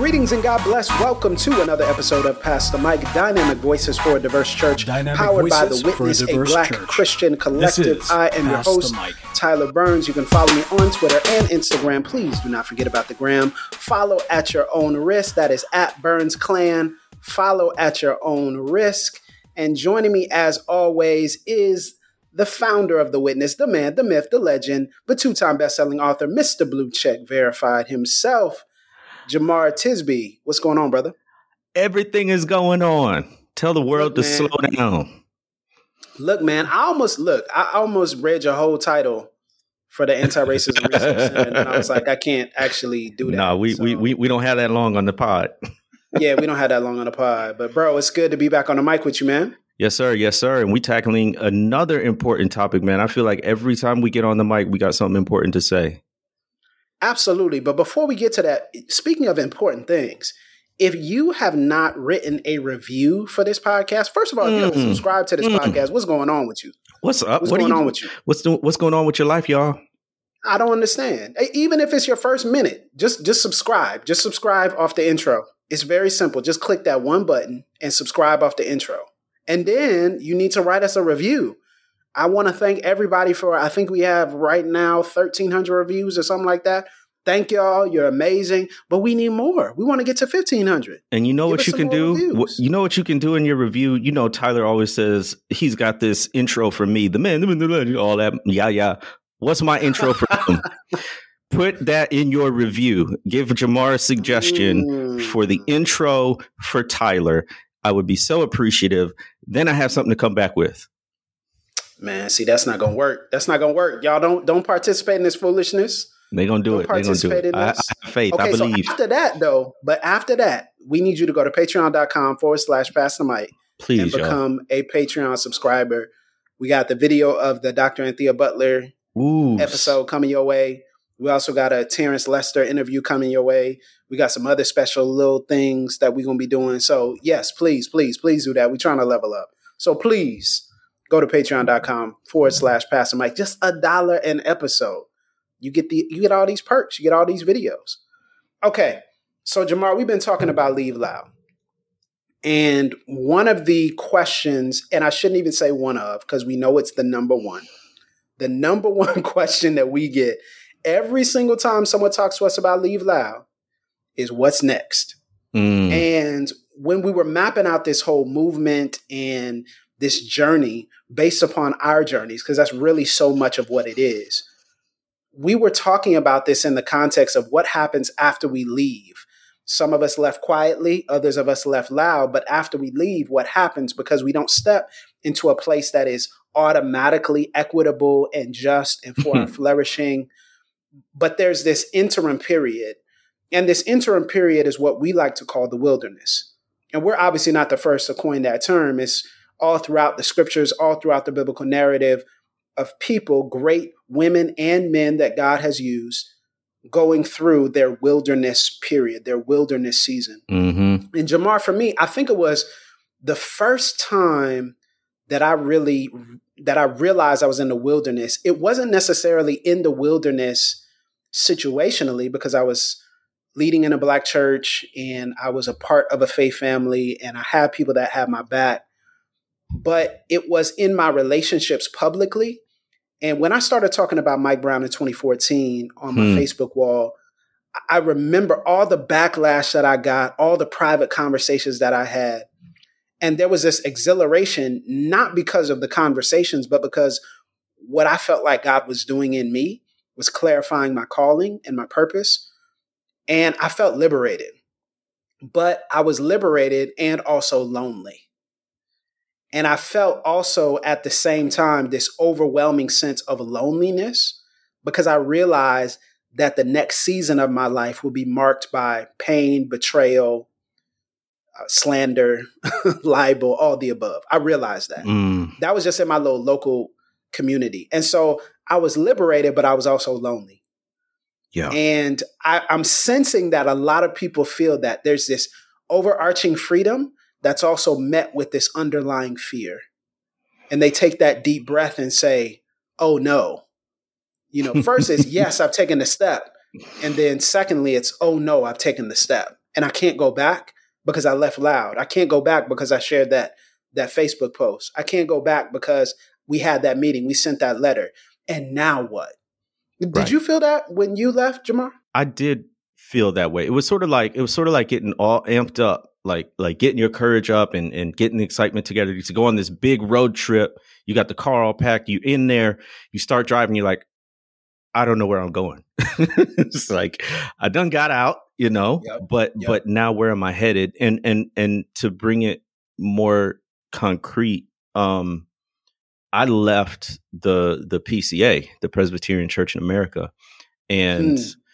Greetings and God bless. Welcome to another episode of Pastor Mike, Dynamic Voices for a Diverse Church, powered by The Witness, a Black Christian collective. I am your host, Tyler Burns. You can follow me on Twitter and Instagram. Please do not forget about the gram. Follow at your own risk. That is at Burns Clan. Follow at your own risk. And joining me, as always, is the founder of The Witness, the man, the myth, the legend, the two-time best-selling author, Mr. Blue Check Verified himself, Jemar Tisby. What's going on, brother? Everything is going on. Tell the world to slow down. Look, man, I almost read your whole title for the Anti-Racism Research Center, and I was like, I can't actually do that. No, we don't have that long on the pod. Yeah, we don't have that long on the pod. But, bro, it's good to be back on the mic with you, man. Yes, sir. Yes, sir. And we tackling another important topic, man. I feel like every time we get on the mic, we got something important to say. Absolutely. But before we get to that, speaking of important things, if you have not written a review for this podcast, first of all, if you haven't subscribed to this podcast, what's going on with you? What's up? What's going on with you? What's going on with your life, y'all? I don't understand. Even if it's your first minute, just subscribe. Just subscribe off the intro. It's very simple. Just click that one button and subscribe off the intro. And then you need to write us a review. I want to thank everybody for, I think we have right now 1,300 reviews or something like that. Thank y'all. You're amazing. But we need more. We want to get to 1,500. And you know what you can do? You know what you can do in your review? You know, Tyler always says he's got this intro for me. The man, all that. Yeah. What's my intro for him? Put that in your review. Give Jamar a suggestion for the intro for Tyler. I would be so appreciative. Then I have something to come back with. Man, see, that's not going to work. That's not going to work. Y'all don't participate in this foolishness. They're going to do it. They're going to do it. I have faith. Okay, I believe. So after that, we need you to go to patreon.com/Pastor Mike. Please, and become a Patreon subscriber. We got the video of the Dr. Anthea Butler episode coming your way. We also got a Terrence Lester interview coming your way. We got some other special little things that we're going to be doing. So yes, please do that. We're trying to level up. So please go to patreon.com/Pastor Mike. Just $1 an episode. You get all these perks. You get all these videos. Okay. So Jamar, we've been talking about Leave Loud. And one of the questions, and I shouldn't even say one of, because we know it's the number one. The number one question that we get every single time someone talks to us about Leave Loud is what's next. And when we were mapping out this whole movement and this journey based upon our journeys, because that's really so much of what it is, we were talking about this in the context of what happens after we leave. Some of us left quietly, others of us left loud, but after we leave, what happens? Because we don't step into a place that is automatically equitable and just and for our flourishing. But there's this interim period. And this interim period is what we like to call the wilderness. And we're obviously not the first to coin that term. It's all throughout the scriptures, all throughout the biblical narrative of people, great women and men that God has used, going through their wilderness period, their wilderness season. And Jamar, for me, I think it was the first time that I realized I was in the wilderness. It wasn't necessarily in the wilderness situationally, because I was leading in a Black church and I was a part of a faith family and I had people that had my back. But it was in my relationships publicly. And when I started talking about Mike Brown in 2014 on my Facebook wall, I remember all the backlash that I got, all the private conversations that I had. And there was this exhilaration, not because of the conversations, but because what I felt like God was doing in me was clarifying my calling and my purpose. And I felt liberated. But I was liberated and also lonely. And I felt also at the same time this overwhelming sense of loneliness, because I realized that the next season of my life will be marked by pain, betrayal, slander, libel, all the above. I realized that. That was just in my little local community. And so I was liberated, but I was also lonely. Yeah. And I'm sensing that a lot of people feel that there's this overarching freedom that's also met with this underlying fear. And they take that deep breath and say, oh no. First is, yes, I've taken the step. And then secondly, it's, oh no, I've taken the step. and I can't go back because I left loud. I can't go back because I shared that Facebook post. I can't go back because we had that meeting. We sent that letter. And now what? Did you feel that when you left, Jamar? I did feel that way. It was sort of like getting all amped up, like getting your courage up and getting the excitement together to go on this big road trip. You got the car all packed, you in there, you start driving, you're like, I don't know where I'm going. It's like, I done got out, but now where am I headed? And to bring it more concrete, I left the PCA, the Presbyterian Church in America, and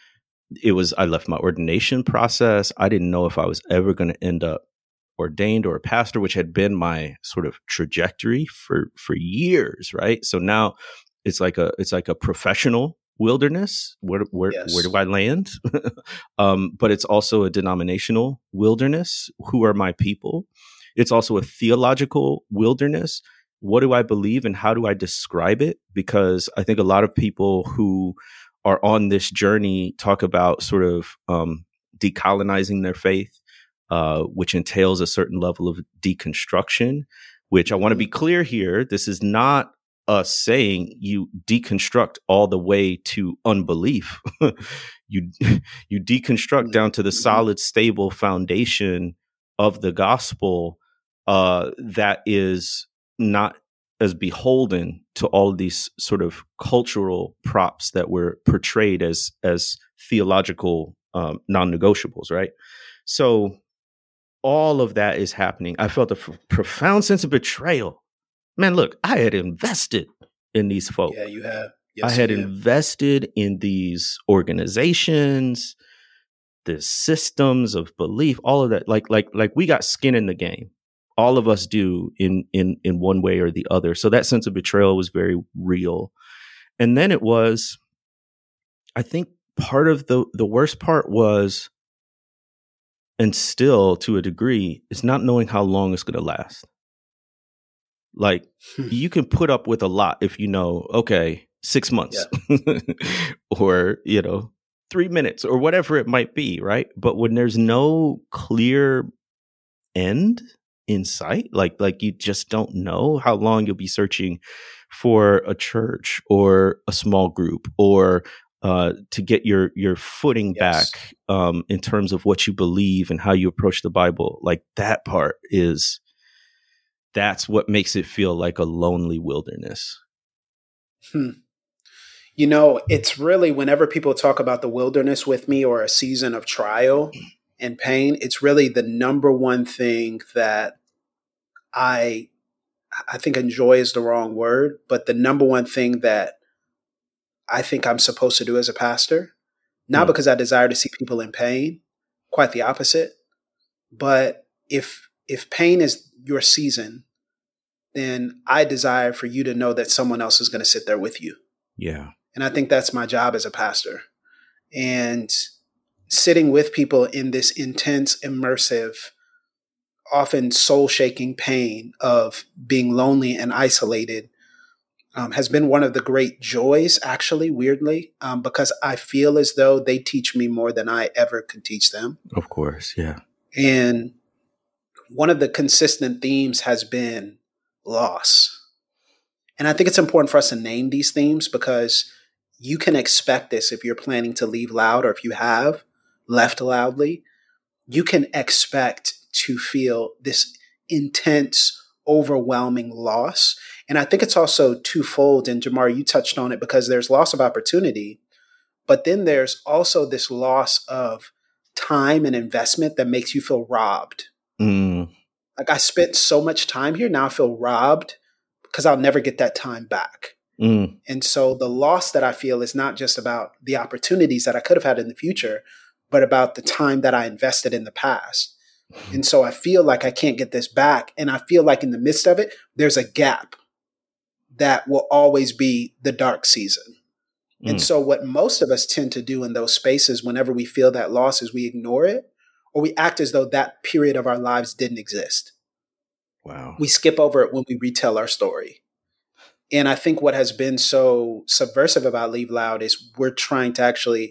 I left my ordination process. I didn't know if I was ever going to end up ordained or a pastor, which had been my sort of trajectory for years, right? So now it's like a professional wilderness. Where do I land? But it's also a denominational wilderness. Who are my people? It's also a theological wilderness. What do I believe and how do I describe it? Because I think a lot of people who are on this journey talk about sort of decolonizing their faith, which entails a certain level of deconstruction, which I want to be clear here. This is not us saying you deconstruct all the way to unbelief. you deconstruct down to the solid, stable foundation of the gospel that is not as beholden to all of these sort of cultural props that were portrayed as theological non-negotiables, right? So all of that is happening. I felt a profound sense of betrayal. Man, look, I had invested in these folks. Yeah, you have. Yes, I had invested in these organizations, the systems of belief, all of that. Like we got skin in the game. All of us do in one way or the other. So that sense of betrayal was very real. And then it was, I think part of the worst part was, and still to a degree, is not knowing how long it's going to last. Like you can put up with a lot if you know, okay, 6 months or, 3 minutes or whatever it might be. Right. But when there's no clear end in sight, like you just don't know how long you'll be searching for a church or a small group or to get your footing back in terms of what you believe and how you approach the Bible. Like that part that's what makes it feel like a lonely wilderness. It's really whenever people talk about the wilderness with me or a season of trial and pain, it's really the number one thing that I think enjoy is the wrong word, but the number one thing that I think I'm supposed to do as a pastor, not because I desire to see people in pain, quite the opposite, but if pain is your season, then I desire for you to know that someone else is going to sit there with you. Yeah. And I think that's my job as a pastor. And sitting with people in this intense, immersive, often soul-shaking pain of being lonely and isolated has been one of the great joys, actually, weirdly, because I feel as though they teach me more than I ever could teach them. Of course, yeah. And one of the consistent themes has been loss. And I think it's important for us to name these themes because you can expect this if you're planning to leave loud or if you have left loudly. You can expect to feel this intense, overwhelming loss. And I think it's also twofold. And Jamar, you touched on it because there's loss of opportunity, but then there's also this loss of time and investment that makes you feel robbed. Like I spent so much time here. Now I feel robbed because I'll never get that time back. And so the loss that I feel is not just about the opportunities that I could have had in the future, but about the time that I invested in the past. And so I feel like I can't get this back. And I feel like in the midst of it, there's a gap that will always be the dark season. And so what most of us tend to do in those spaces, whenever we feel that loss, is we ignore it or we act as though that period of our lives didn't exist. Wow. We skip over it when we retell our story. And I think what has been so subversive about Leave Loud is we're trying to actually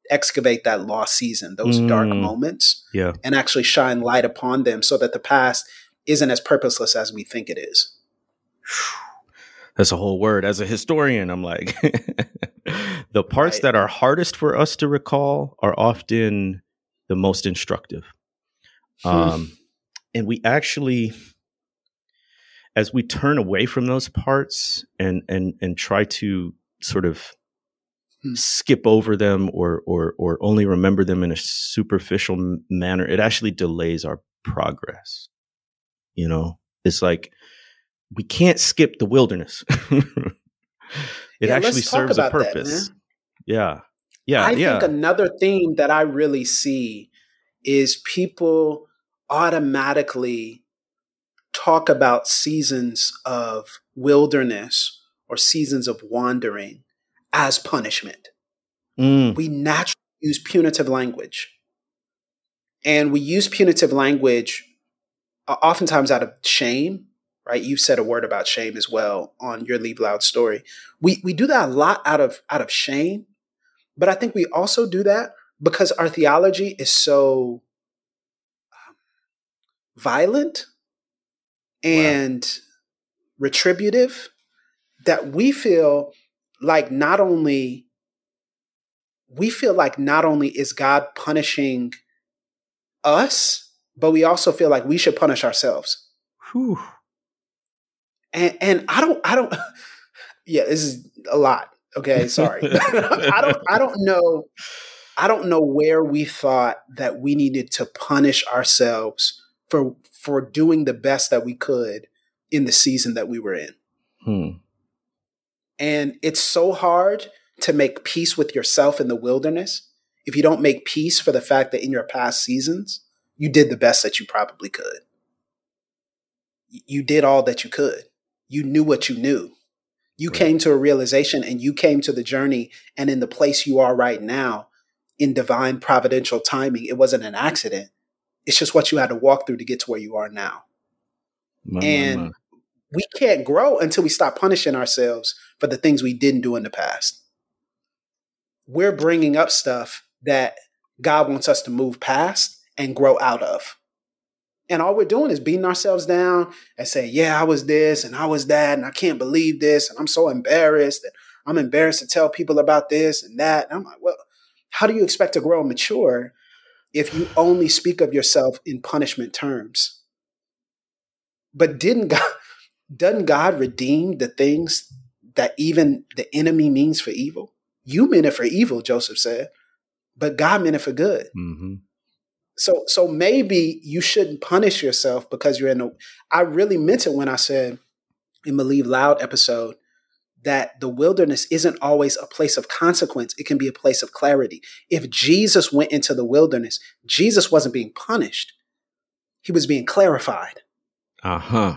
excavate that lost season, those dark moments, and actually shine light upon them so that the past isn't as purposeless as we think it is. That's a whole word. As a historian, I'm like, the parts that are hardest for us to recall are often the most instructive. And we actually, as we turn away from those parts and try to sort of skip over them or only remember them in a superficial manner, it actually delays our progress. You know, it's like we can't skip the wilderness. It actually serves a purpose. I think another theme that I really see is people automatically talk about seasons of wilderness or seasons of wandering as punishment. We naturally use punitive language. And we use punitive language oftentimes out of shame, right? You said a word about shame as well on your Leave Loud story. We do that a lot out of shame, but I think we also do that because our theology is so violent and retributive that we feel like not only is God punishing us, but we also feel like we should punish ourselves. Whew. And I don't yeah, this is a lot. Okay, sorry. I don't know where we thought that we needed to punish ourselves for doing the best that we could in the season that we were in. And it's so hard to make peace with yourself in the wilderness if you don't make peace for the fact that in your past seasons, you did the best that you probably could. You did all that you could. You knew what you knew. You came to a realization and you came to the journey, and in the place you are right now, in divine providential timing, it wasn't an accident. It's just what you had to walk through to get to where you are now. We can't grow until we stop punishing ourselves for the things we didn't do in the past. We're bringing up stuff that God wants us to move past and grow out of. And all we're doing is beating ourselves down and saying, yeah, I was this and I was that and I can't believe this and I'm so embarrassed and I'm embarrassed to tell people about this and that. And I'm like, well, how do you expect to grow and mature if you only speak of yourself in punishment terms? But doesn't God redeem the things that even the enemy means for evil? You meant it for evil, Joseph said, but God meant it for good. Mm-hmm. So maybe you shouldn't punish yourself because you're I really meant it when I said in the Leave Loud episode that the wilderness isn't always a place of consequence. It can be a place of clarity. If Jesus went into the wilderness, Jesus wasn't being punished. He was being clarified. Uh-huh.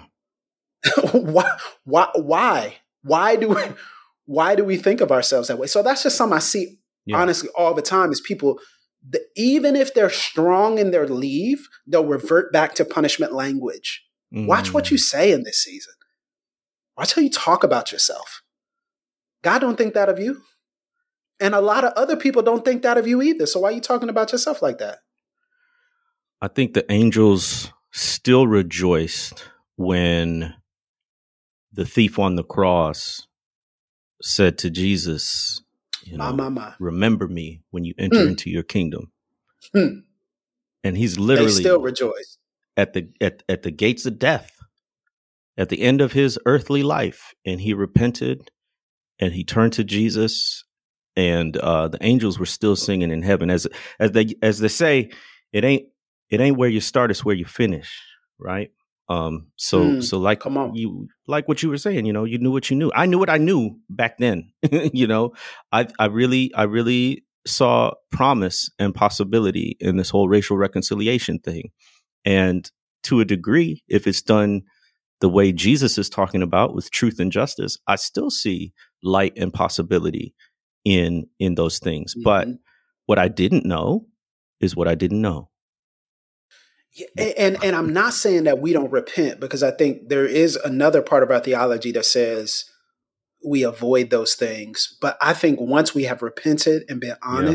Why do we think of ourselves that way? So that's just something I see honestly all the time is people, even if they're strong in their leave, they'll revert back to punishment language. Watch what you say in this season. Watch how you talk about yourself. God don't think that of you. And a lot of other people don't think that of you either. So why are you talking about yourself like that? I think the angels still rejoiced when the thief on the cross said to Jesus, remember me when you enter into your kingdom. And he's literally they still rejoice at the gates of death, at the end of his earthly life. And he repented and he turned to Jesus, and the angels were still singing in heaven. As they say, it ain't where you start, it's where you finish. Right. So like, come on. You like what you were saying, you knew what you knew. I knew what I knew back then. I really saw promise and possibility in this whole racial reconciliation thing. And to a degree, if it's done the way Jesus is talking about with truth and justice, I still see light and possibility in those things. Mm-hmm. But what I didn't know is what I didn't know. Yeah, and I'm not saying that we don't repent, because I think there is another part of our theology that says we avoid those things. But I think once we have repented and been honest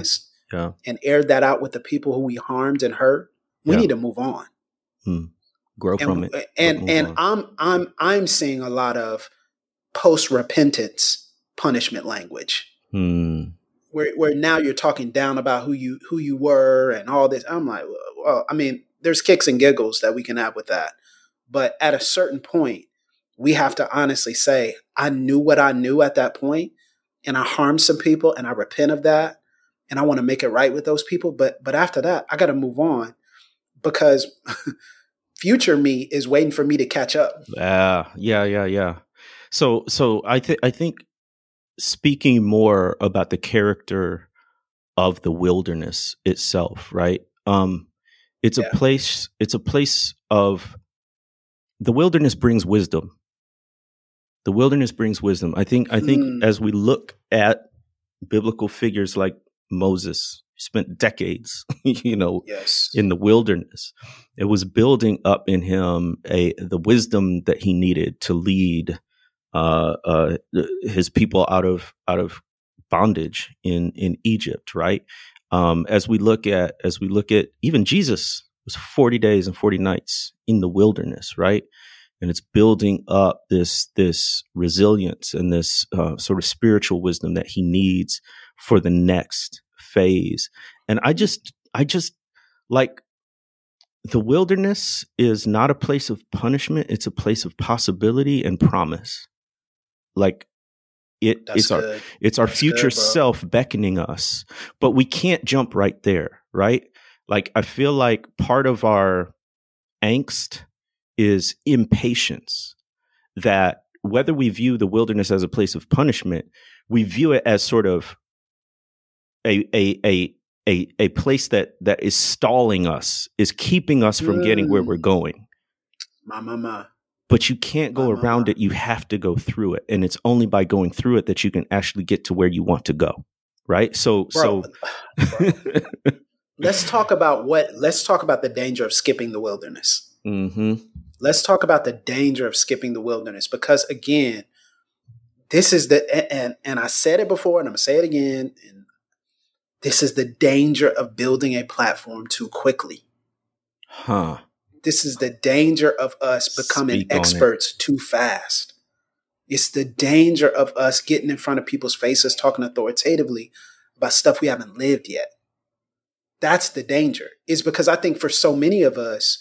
and aired that out with the people who we harmed and hurt, we need to move on. Grow from it. And I'm seeing a lot of post-repentance punishment language. Where now you're talking down about who you were and all this. I'm like, well, I mean, there's kicks and giggles that we can have with that. But at a certain point, we have to honestly say, I knew what I knew at that point, and I harmed some people, and I repent of that, and I want to make it right with those people. But after that, I got to move on, because future me is waiting for me to catch up. Yeah. So I think speaking more about the character of the wilderness itself, right? It's a place of, the wilderness brings wisdom. The wilderness brings wisdom. I think as we look at biblical figures like Moses, he spent decades, in the wilderness. It was building up in him the wisdom that he needed to lead his people out of bondage in Egypt, right? As we look at even Jesus was 40 days and 40 nights in the wilderness, right? And it's building up this resilience and this sort of spiritual wisdom that he needs for the next phase. And I just like, the wilderness is not a place of punishment; it's a place of possibility and promise. Like it's our future self beckoning us, but we can't jump right there, right? Like, I feel like part of our angst is impatience, that whether we view the wilderness as a place of punishment, we view it as sort of a place that is stalling us, is keeping us from getting where we're going. But you can't go around it. You have to go through it. And it's only by going through it that you can actually get to where you want to go. Right. So let's talk about the danger of skipping the wilderness. Mm-hmm. Let's talk about the danger of skipping the wilderness, because again, this is and I said it before and I'm gonna say it again. And this is the danger of building a platform too quickly. This is the danger of us becoming experts too fast. It's the danger of us getting in front of people's faces, talking authoritatively about stuff we haven't lived yet. That's the danger. Is because I think for so many of us,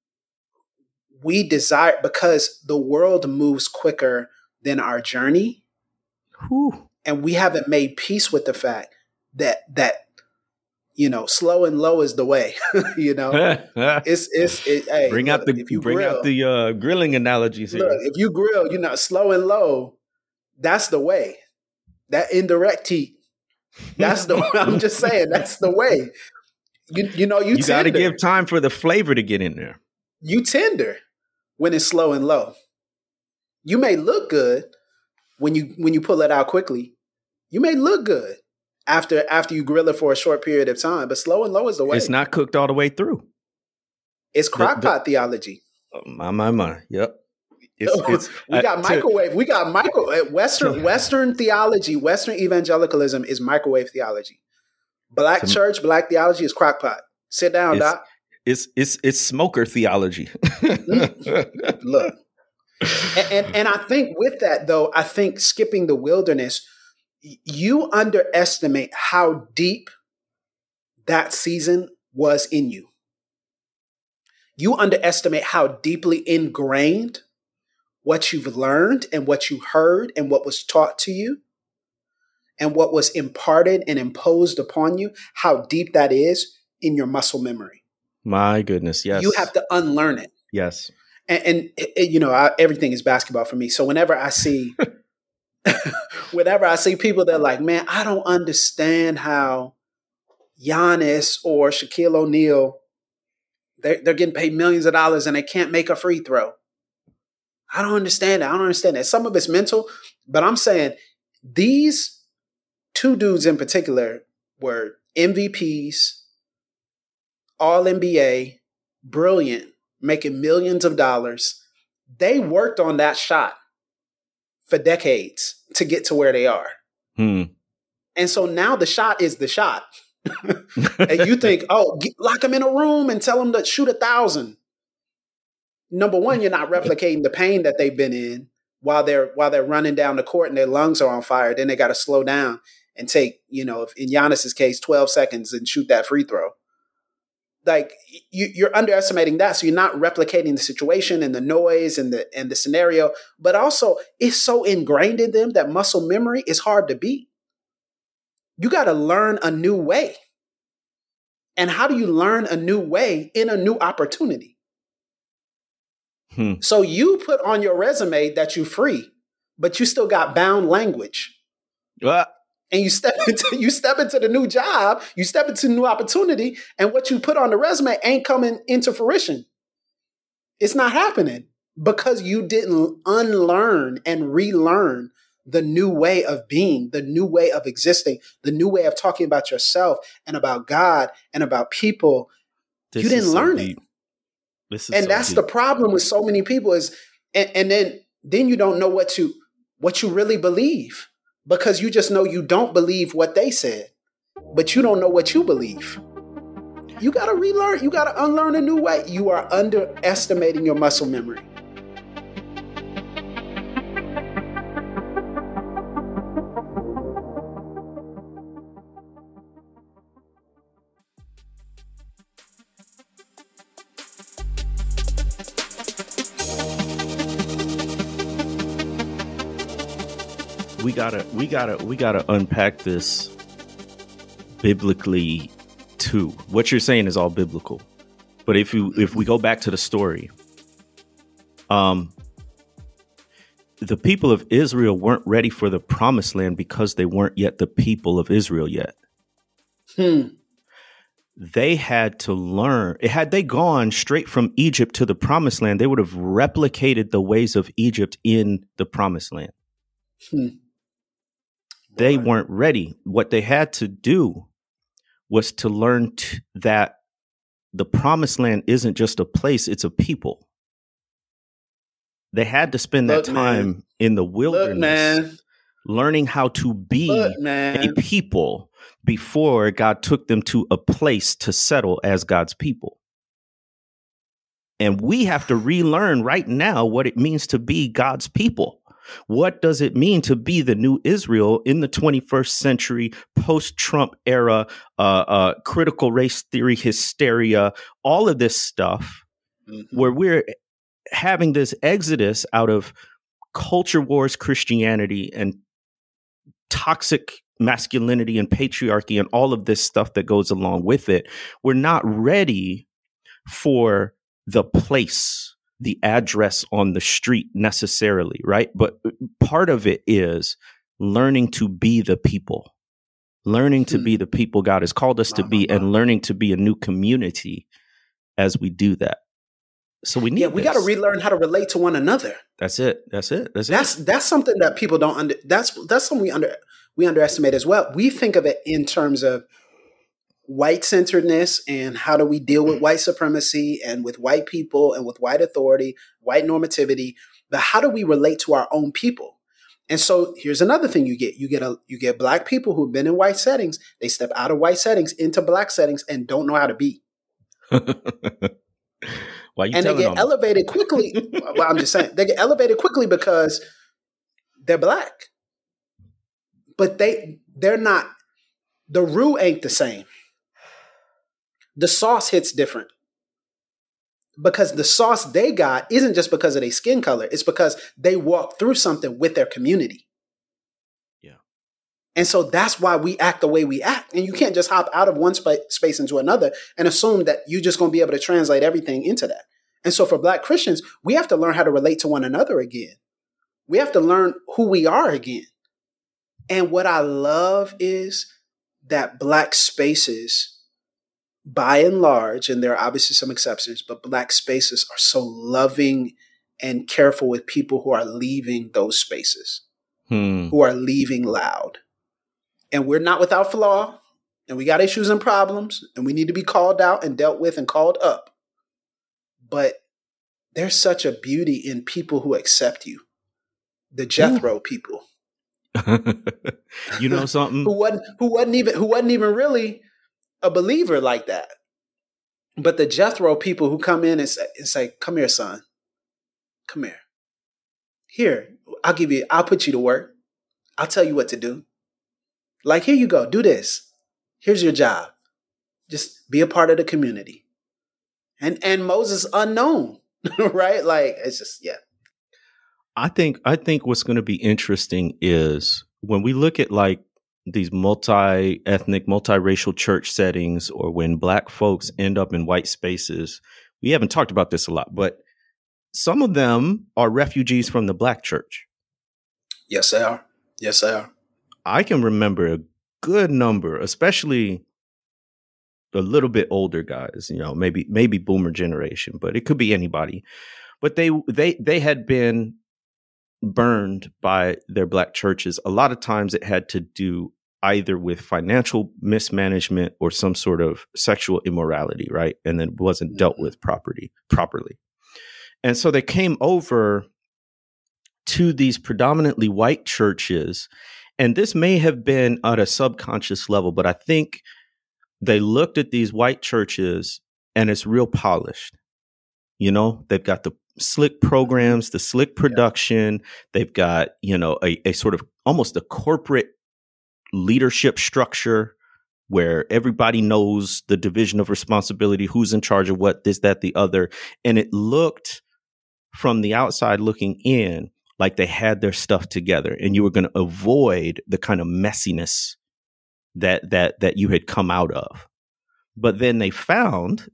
we desire, because the world moves quicker than our journey. And we haven't made peace with the fact that slow and low is the way. Hey, bring out the grilling analogies here. Look, if you grill, slow and low, that's the way. That indirect heat, that's the way. I'm just saying, that's the way. You got to give time for the flavor to get in there. You tender when it's slow and low. You may look good when you pull it out quickly. You may look good after you grill it for a short period of time, but slow and low is the way. It's not cooked all the way through. It's crockpot theology. My. Yep. We got microwave. We got microwave. Western theology, Western evangelicalism is microwave theology. Black church, black theology is crockpot. Sit down, Doc. It's smoker theology. Look. And I think with that, though, I think skipping the wilderness, you underestimate how deep that season was in you. You underestimate how deeply ingrained what you've learned and what you heard and what was taught to you and what was imparted and imposed upon you, how deep that is in your muscle memory. My goodness, yes. You have to unlearn it. Yes. And everything is basketball for me. So whenever I see people that are like, man, I don't understand how Giannis or Shaquille O'Neal, they're getting paid millions of dollars and they can't make a free throw. I don't understand that. Some of it's mental, but I'm saying these two dudes in particular were MVPs, all NBA, brilliant, making millions of dollars. They worked on that shot for decades to get to where they are. And so now the shot is the shot. And you think, lock them in a room and tell them to shoot 1,000. Number one, you're not replicating the pain that they've been in while they're running down the court and their lungs are on fire. Then they got to slow down and take, if in Giannis's case, 12 seconds and shoot that free throw. Like you're underestimating that. So you're not replicating the situation and the noise and the scenario, but also it's so ingrained in them that muscle memory is hard to beat. You got to learn a new way. And how do you learn a new way in a new opportunity? So you put on your resume that you're free, but you still got bound language. And you step into the new job, you step into the new opportunity, and what you put on the resume ain't coming into fruition. It's not happening because you didn't unlearn and relearn the new way of being, the new way of existing, the new way of talking about yourself and about God and about people. You didn't learn it. And that's the problem with so many people is, and then you don't know what you really believe, because you just know you don't believe what they said, but you don't know what you believe. You got to relearn. You got to unlearn a new way. You are underestimating your muscle memory. We gotta unpack this biblically too. What you're saying is all biblical, but if we go back to the story, the people of Israel weren't ready for the promised land because they weren't yet the people of Israel yet. They had to learn. Had they gone straight from Egypt to the promised land, they would have replicated the ways of Egypt in the promised land. They weren't ready. What they had to do was to learn that the promised land isn't just a place, it's a people. They had to spend that time in the wilderness learning how to be a people before God took them to a place to settle as God's people. And we have to relearn right now what it means to be God's people. What does it mean to be the new Israel in the 21st century, post-Trump era, critical race theory, hysteria, all of this stuff, where we're having this exodus out of culture wars, Christianity, and toxic masculinity and patriarchy and all of this stuff that goes along with it. We're not ready for the place, the address on the street necessarily, right? But part of it is learning to be the people, learning to be the people God has called us to be, and learning to be a new community as we do that. So we need we got to relearn how to relate to one another. That's it. That's something that people don't that's something we underestimate as well. We think of it in terms of white centeredness and how do we deal with white supremacy and with white people and with white authority, white normativity, but how do we relate to our own people? And so here's another thing you get black people who've been in white settings. They step out of white settings into black settings and don't know how to be. Why you and they get elevated quickly. Well, I'm just saying they get elevated quickly because they're black, but they're not. The roux ain't the same. The sauce hits different because the sauce they got isn't just because of their skin color. It's because they walked through something with their community. Yeah. And so that's why we act the way we act. And you can't just hop out of one space into another and assume that you're just going to be able to translate everything into that. And so for Black Christians, we have to learn how to relate to one another again. We have to learn who we are again. And what I love is that Black spaces, by and large, and there are obviously some exceptions, but Black spaces are so loving and careful with people who are leaving those spaces, who are leaving loud. And we're not without flaw, and we got issues and problems, and we need to be called out and dealt with and called up. But there's such a beauty in people who accept you, the Jethro people. You know something? who wasn't even really a believer like that. But the Jethro people who come in and say, come here, son. Come here. Here, I'll put you to work. I'll tell you what to do. Like, here you go, do this. Here's your job. Just be a part of the community. And Moses unknown, right? Like, it's just, yeah. I think what's going to be interesting is when we look at like these multi-ethnic, multiracial church settings, or when Black folks end up in white spaces. We haven't talked about this a lot, but some of them are refugees from the Black church. Yes, they are. Yes, they are. I can remember a good number, especially a little bit older guys, you know, maybe boomer generation, but it could be anybody. But they had been burned by their Black churches. A lot of times it had to do either with financial mismanagement or some sort of sexual immorality, right? And then wasn't dealt with properly. And so they came over to these predominantly white churches. And this may have been at a subconscious level, but I think they looked at these white churches and it's real polished. You know, they've got the slick programs, the slick production. They've got, you know, a sort of almost a corporate leadership structure where everybody knows the division of responsibility, who's in charge of what, this, that, the other. And it looked from the outside looking in like they had their stuff together, and you were going to avoid the kind of messiness that you had come out of. But then they found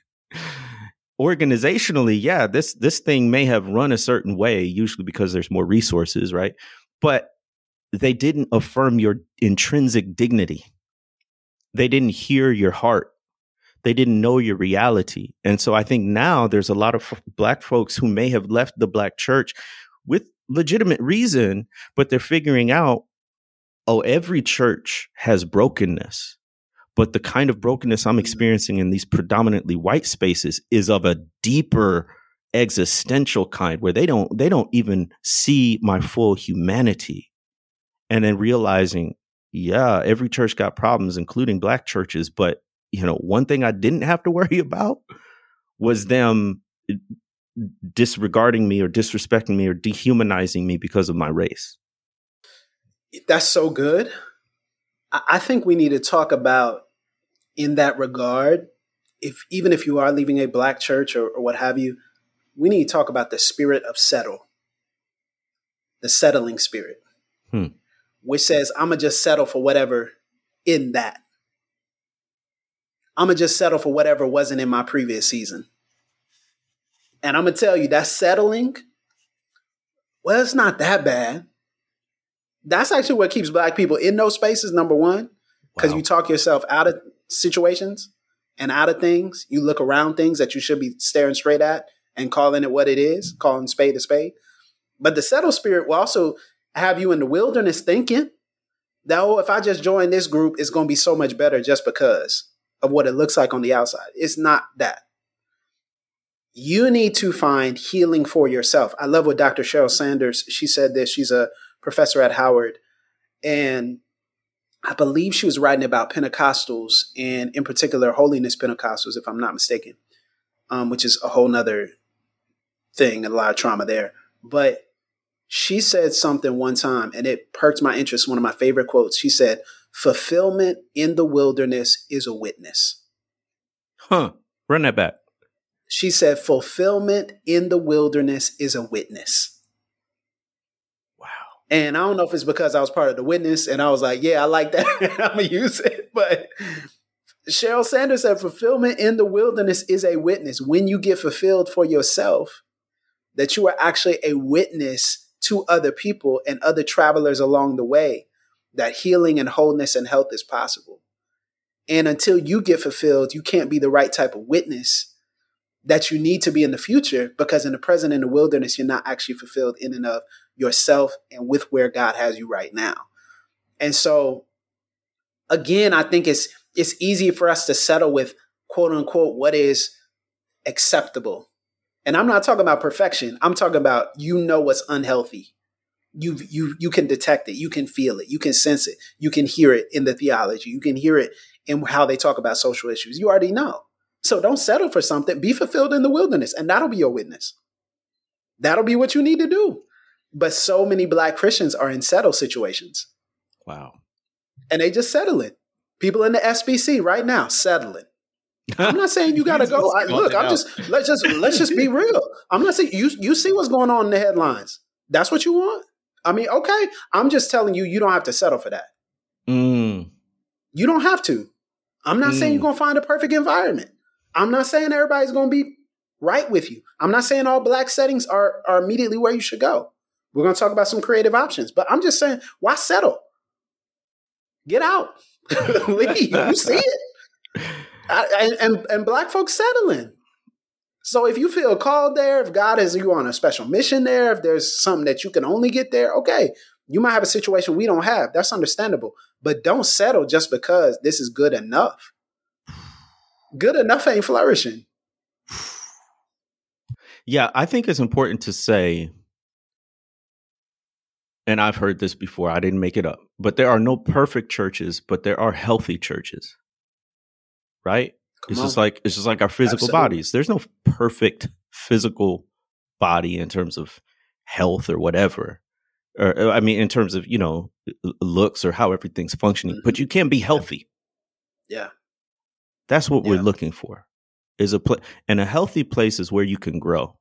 organizationally, yeah, this thing may have run a certain way, usually because there's more resources, right? But they didn't affirm your intrinsic dignity. They didn't hear your heart. They didn't know your reality. And so I think now there's a lot of Black folks who may have left the Black church with legitimate reason, but they're figuring out, oh, every church has brokenness. But the kind of brokenness I'm experiencing in these predominantly white spaces is of a deeper existential kind, where they don't even see my full humanity. And then realizing, yeah, every church got problems, including Black churches. But, you know, one thing I didn't have to worry about was them disregarding me or disrespecting me or dehumanizing me because of my race. That's so good. I think we need to talk about, in that regard, even if you are leaving a Black church or what have you, we need to talk about the spirit of the settling spirit. Which says, I'm going to just settle for whatever in that. I'm going to just settle for whatever wasn't in my previous season. And I'm going to tell you, that settling, well, it's not that bad. That's actually what keeps Black people in those spaces, number one, because you talk yourself out of situations and out of things. You look around things that you should be staring straight at and calling it what it is, calling spade a spade. But the settled spirit will also have you in the wilderness thinking that, oh, if I just join this group, it's going to be so much better just because of what it looks like on the outside. It's not that. You need to find healing for yourself. I love what Dr. Cheryl Sanders, she said this. She's a professor at Howard. And I believe she was writing about Pentecostals, and in particular, holiness Pentecostals, if I'm not mistaken, which is a whole nother thing, and a lot of trauma there. But she said something one time, and it perked my interest. One of my favorite quotes. She said, "Fulfillment in the wilderness is a witness." Run that back. She said, fulfillment in the wilderness is a witness. Wow. And I don't know if it's because I was part of the witness and I was like, yeah, I like that. I'm going to use it. But Cheryl Sanders said, fulfillment in the wilderness is a witness. When you get fulfilled for yourself, that you are actually a witness to other people and other travelers along the way, that healing and wholeness and health is possible. And until you get fulfilled, you can't be the right type of witness that you need to be in the future, because in the present, in the wilderness, you're not actually fulfilled in and of yourself and with where God has you right now. And so, again, I think it's easy for us to settle with, quote unquote, what is acceptable. And I'm not talking about perfection. I'm talking about, what's unhealthy. You can detect it. You can feel it. You can sense it. You can hear it in the theology. You can hear it in how they talk about social issues. You already know. So don't settle for something. Be fulfilled in the wilderness, and that'll be your witness. That'll be what you need to do. But so many Black Christians are in settle situations. Wow. And they just settle it. People in the SBC right now settling. I'm not saying you got to go. Let's just be real. I'm not saying you see what's going on in the headlines. That's what you want? I mean, okay. I'm just telling you, you don't have to settle for that. You don't have to. I'm not saying you're going to find a perfect environment. I'm not saying everybody's going to be right with you. I'm not saying all Black settings are immediately where you should go. We're going to talk about some creative options, but I'm just saying, why settle? Get out. Leave. You see it. And Black folks settling. So if you feel called there, if God has you on a special mission there, if there's something that you can only get there, okay, you might have a situation we don't have. That's understandable. But don't settle just because this is good enough. Good enough ain't flourishing. Yeah, I think it's important to say, and I've heard this before, I didn't make it up, but there are no perfect churches, but there are healthy churches. Right? It's just like our physical bodies. There's no perfect physical body in terms of health or whatever. Or I mean, in terms of, looks or how everything's functioning, but you can be healthy. Yeah. That's what we're looking for. And a healthy place is where you can grow.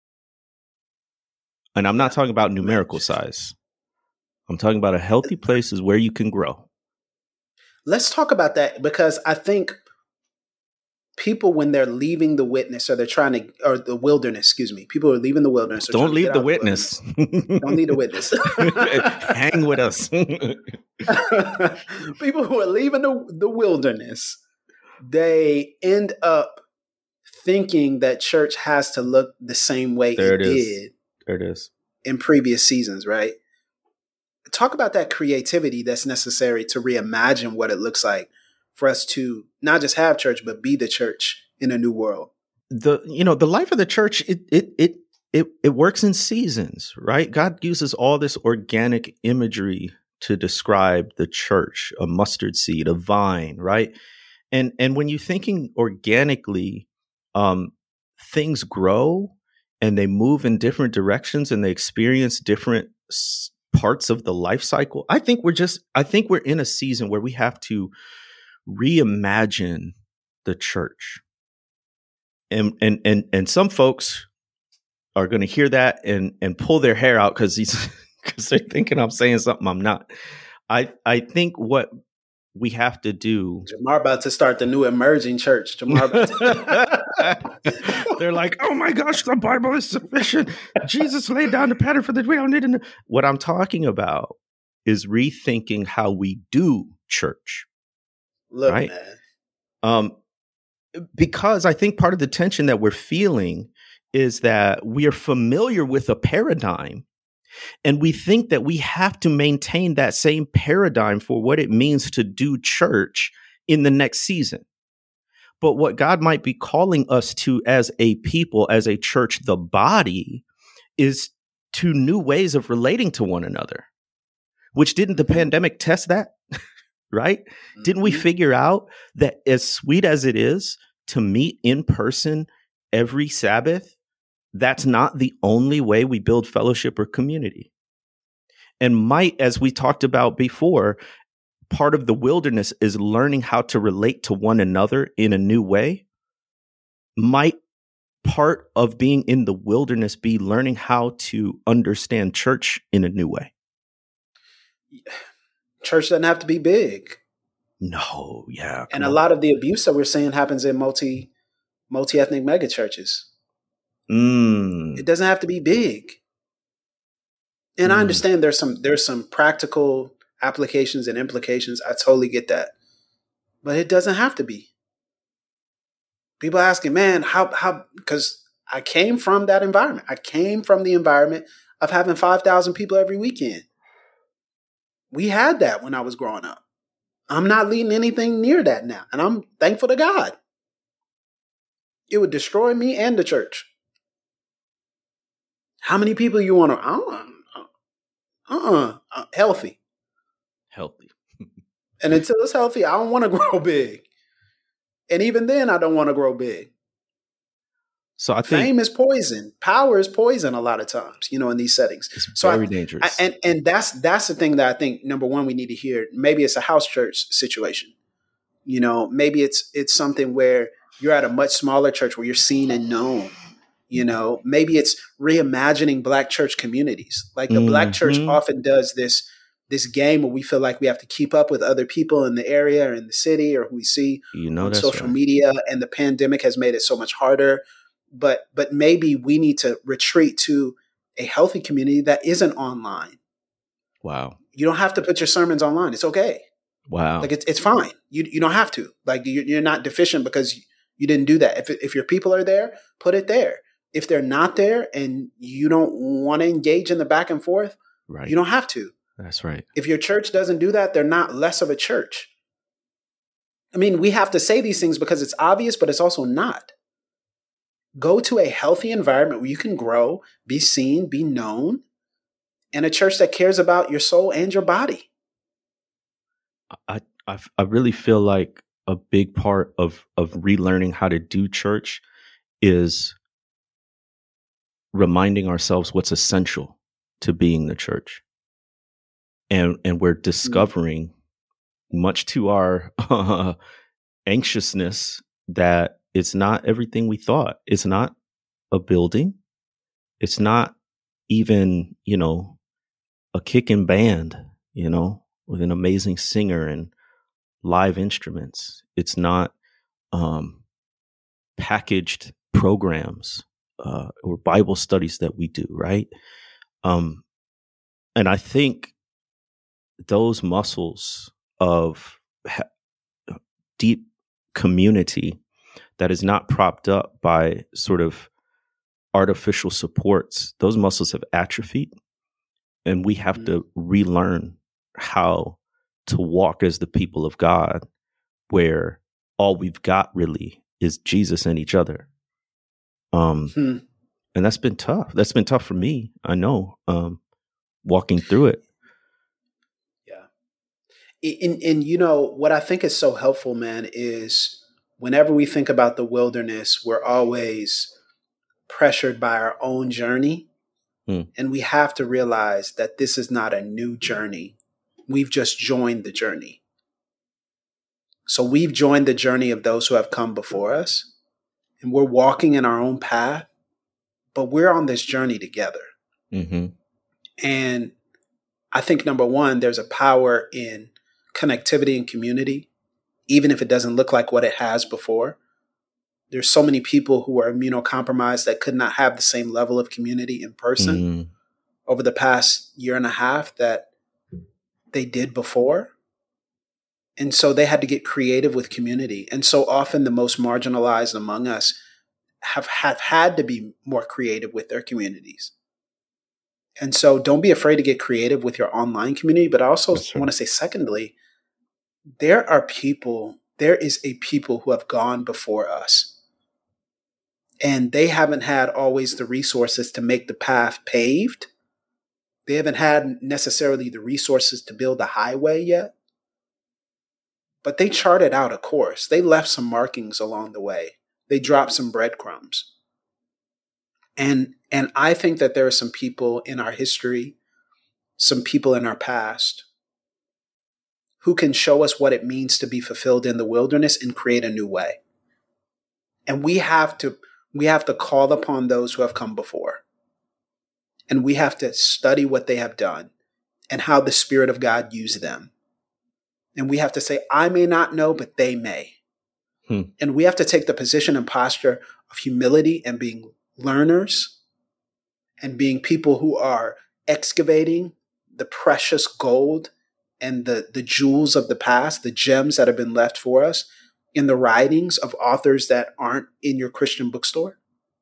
And I'm not talking about numerical size. I'm talking about a healthy place is where you can grow. Let's talk about that, because I think people, when they're leaving the witness or or the wilderness, people are leaving the wilderness. Don't leave the witness. Don't leave the witness. Hang with us. People who are leaving the wilderness, they end up thinking that church has to look the same way it did. There it is. In previous seasons, right? Talk about that creativity that's necessary to reimagine what it looks like for us to not just have church, but be the church in a new world. The life of the church, it works in seasons, right? God uses all this organic imagery to describe the church, a mustard seed, a vine, right? And when you're thinking organically, things grow and they move in different directions and they experience different parts of the life cycle. I think we're in a season where we have to reimagine the church. And some folks are going to hear that and pull their hair out because they're thinking I'm saying something I'm not. I think what we have to do. Jamar about to start the new emerging church. They're like, oh my gosh, the Bible is sufficient. Jesus laid down the pattern for the we don't need to know. What I'm talking about is rethinking how we do church. Look, right? Man. Because I think part of the tension that we're feeling is that we are familiar with a paradigm. And we think that we have to maintain that same paradigm for what it means to do church in the next season. But what God might be calling us to as a people, as a church, the body, is to new ways of relating to one another, which didn't the pandemic test that, right? Mm-hmm. Didn't we figure out that as sweet as it is to meet in person every Sabbath, that's not the only way we build fellowship or community. And as we talked about before, part of the wilderness is learning how to relate to one another in a new way. Might part of being in the wilderness be learning how to understand church in a new way? Church doesn't have to be big. No, yeah. And a lot of the abuse that we're seeing happens in multi-ethnic mega churches. It doesn't have to be big. And I understand there's some practical applications and implications. I totally get that. But it doesn't have to be. People asking, man, how because I came from that environment. I came from the environment of having 5,000 people every weekend. We had that when I was growing up. I'm not leading anything near that now. And I'm thankful to God. It would destroy me and the church. How many people you want to? Healthy. Healthy. And until it's healthy, I don't want to grow big. And even then, I don't want to grow big. So I think fame is poison. Power is poison a lot of times, in these settings. It's very dangerous. And that's the thing that I think, number one, we need to hear. Maybe it's a house church situation. Maybe it's something where you're at a much smaller church where you're seen and known. Maybe it's reimagining Black church communities. Like the Black church often does this game where we feel like we have to keep up with other people in the area or in the city or who we see on social media. And the pandemic has made it so much harder. But maybe we need to retreat to a healthy community that isn't online. Wow. You don't have to put your sermons online. It's okay. Wow. Like it's fine. You don't have to. Like you're not deficient because you didn't do that. If your people are there, put it there. If they're not there and you don't want to engage in the back and forth, right, you don't have to. That's right. If your church doesn't do that, they're not less of a church. I mean, we have to say these things because it's obvious, but it's also not. Go to a healthy environment where you can grow, be seen, be known, and a church that cares about your soul and your body. I really feel like a big part of relearning how to do church is reminding ourselves what's essential to being the church. And we're discovering, much to our anxiousness, that it's not everything we thought. It's not a building. It's not even, a kicking band, with an amazing singer and live instruments. It's not packaged programs or Bible studies that we do, right? And I think those muscles of deep community that is not propped up by sort of artificial supports, those muscles have atrophied, and we have to relearn how to walk as the people of God, where all we've got really is Jesus and each other. And that's been tough. That's been tough for me. I know, walking through it. And what I think is so helpful, man, is whenever we think about the wilderness, we're always pressured by our own journey. And we have to realize that this is not a new journey. We've just joined the journey. So we've joined the journey of those who have come before us, and we're walking in our own path, but we're on this journey together. Mm-hmm. And I think, number one, there's a power in connectivity and community, even if it doesn't look like what it has before. There's so many people who are immunocompromised that could not have the same level of community in person over the past year and a half that they did before. And so they had to get creative with community. And so often the most marginalized among us have had to be more creative with their communities. And so don't be afraid to get creative with your online community. But I also want to say, secondly, there is a people who have gone before us. And they haven't had always the resources to make the path paved. They haven't had necessarily the resources to build a highway yet. But they charted out a course. They left some markings along the way. They dropped some breadcrumbs. And I think that there are some people in our history, some people in our past, who can show us what it means to be fulfilled in the wilderness and create a new way. And we have to call upon those who have come before. And we have to study what they have done and how the Spirit of God used them. And we have to say, I may not know, but they may. And we have to take the position and posture of humility and being learners and being people who are excavating the precious gold and the jewels of the past, the gems that have been left for us in the writings of authors that aren't in your Christian bookstore.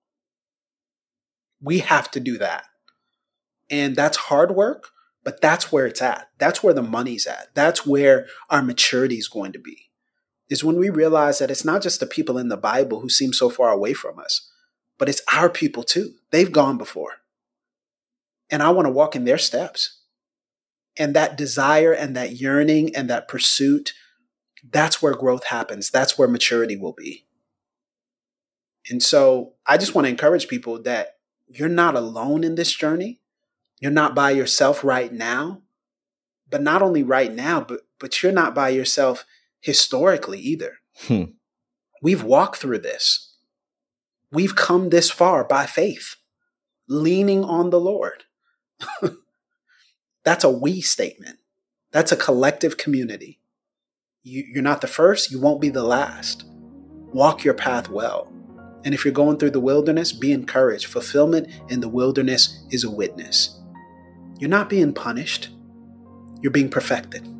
We have to do that. And that's hard work, but that's where it's at. That's where the money's at. That's where our maturity is going to be, is when we realize that it's not just the people in the Bible who seem so far away from us, but it's our people too. They've gone before. And I want to walk in their steps. And that desire and that yearning and that pursuit, that's where growth happens. That's where maturity will be. And so I just want to encourage people that you're not alone in this journey. You're not by yourself right now. But not only right now, but you're not by yourself historically either. We've walked through this. We've come this far by faith, leaning on the Lord. That's a we statement. That's a collective community. You're not the first. You won't be the last. Walk your path well. And if you're going through the wilderness, be encouraged. Fulfillment in the wilderness is a witness. You're not being punished. You're being perfected.